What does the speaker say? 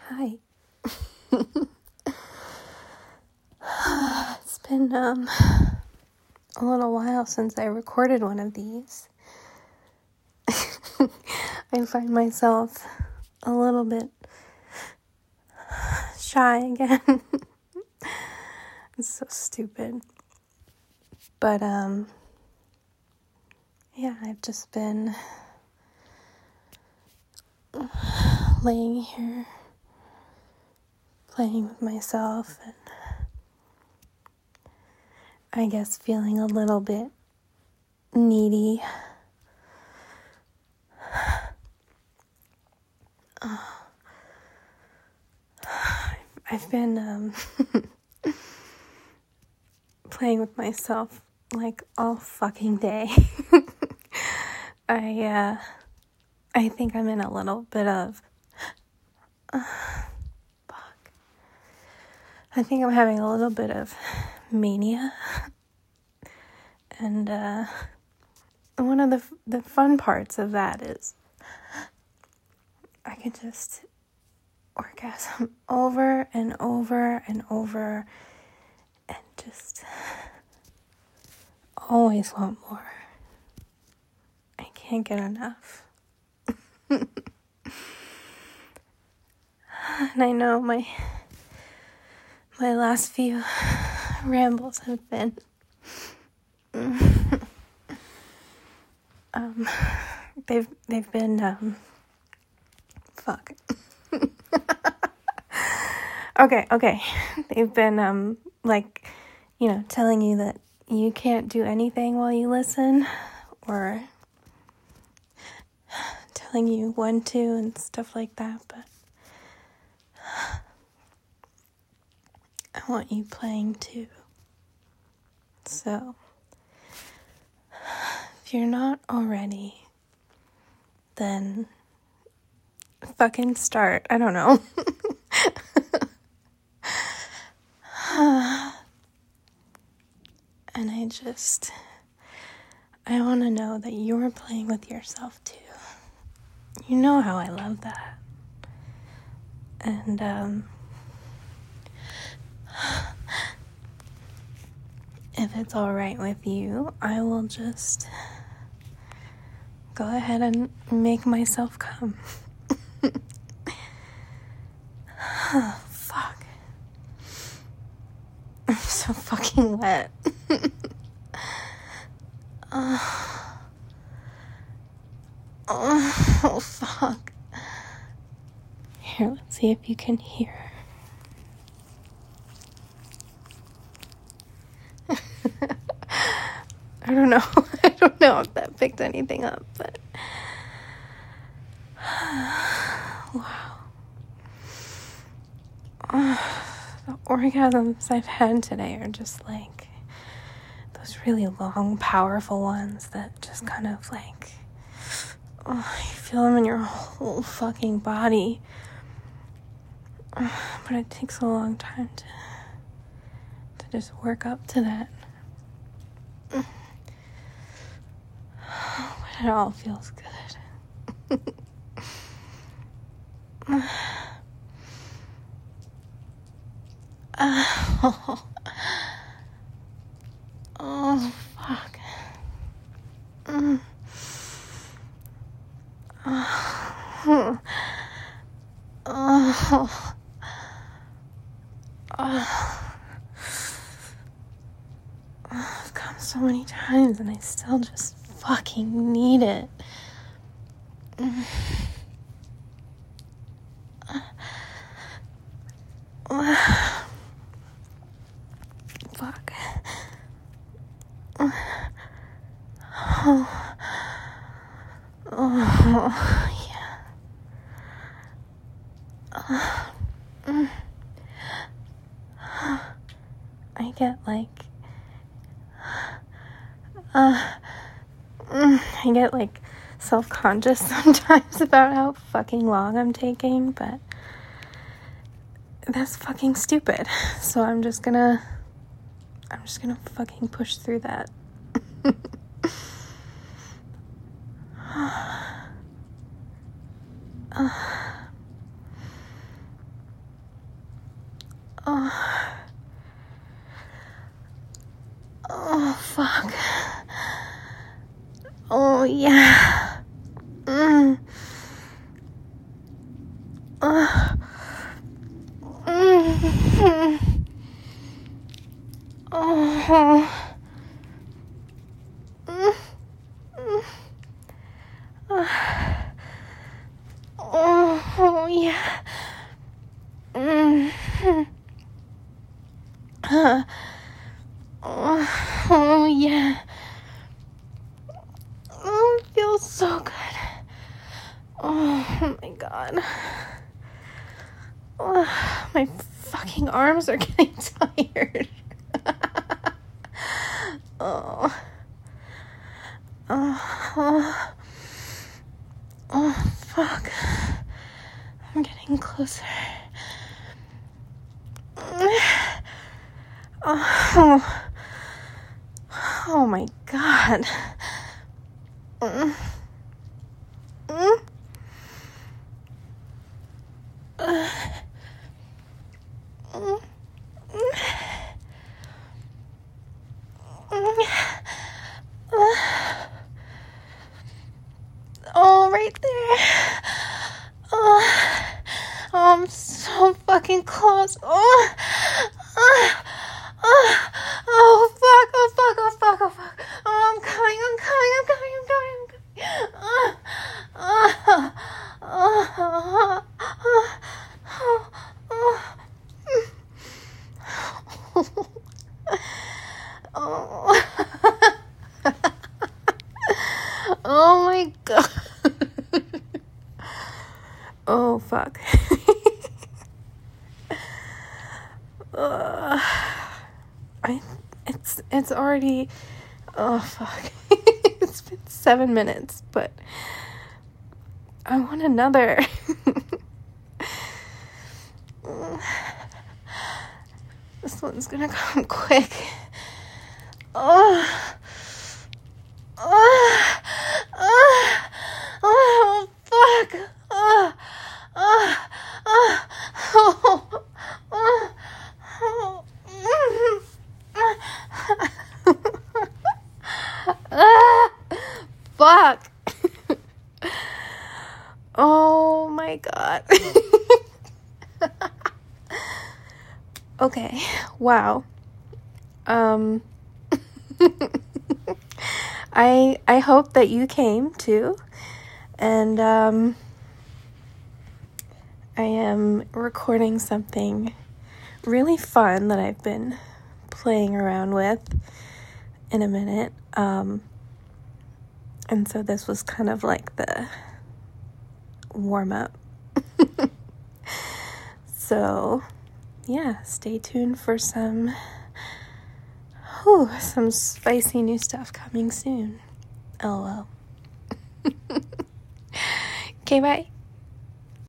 Hi. It's been a little while since I recorded one of these. I find myself a little bit shy again. It's so stupid. But yeah, I've just been laying here playing with myself and I guess feeling a little bit needy. I've been playing with myself like all fucking day. I think I'm in a little bit of I think I'm having a little bit of mania. And one of the fun parts of that is I can just orgasm over and over and over and just always want more. I can't get enough. And I know my last few rambles have been they've been fuck. Okay. They've been telling you that you can't do anything while you listen, or telling you when to and stuff like that, but I want you playing too. So, if you're not already, then fucking start. I don't know. And I want to know that you're playing with yourself too. You know how I love that. And, if it's all right with you, I will just go ahead and make myself come. Oh, fuck. I'm so fucking wet. Oh, fuck. Here, let's see if you can hear. I don't know. I don't know if that picked anything up, but wow. The orgasms I've had today are just like those really long, powerful ones that just kind of like, you feel them in your whole fucking body. But it takes a long time to just work up to that. But it all feels good. Oh, fuck. I've come so many times and I still just fucking need it. Fuck. Oh, yeah. I get like self-conscious sometimes about how fucking long I'm taking, but that's fucking stupid. So I'm just gonna fucking push through that. Oh. Oh, fuck. Oh, yeah. Mm. Mm. Oh. Oh, yeah. Oh, yeah. Oh, it feels so good. Oh my god. Oh, my fucking arms are getting tired. Oh. Oh. Oh, fuck. I'm getting closer. Oh. Oh my god. Oh right there. Oh, I'm so fucking close. Oh, oh, fuck, oh, fuck, oh, fuck, oh, fuck. Oh, I'm coming. Oh my god. Oh, fuck. It's already, oh fuck. It's been 7 minutes, but I want another. This one's gonna come quick. Oh, fuck. Fuck. Oh my god. Okay. Wow. I hope that you came too. And I am recording something really fun that I've been playing around with in a minute. And so this was kind of like the warm-up. So, yeah, stay tuned for some spicy new stuff coming soon. LOL. Okay, bye.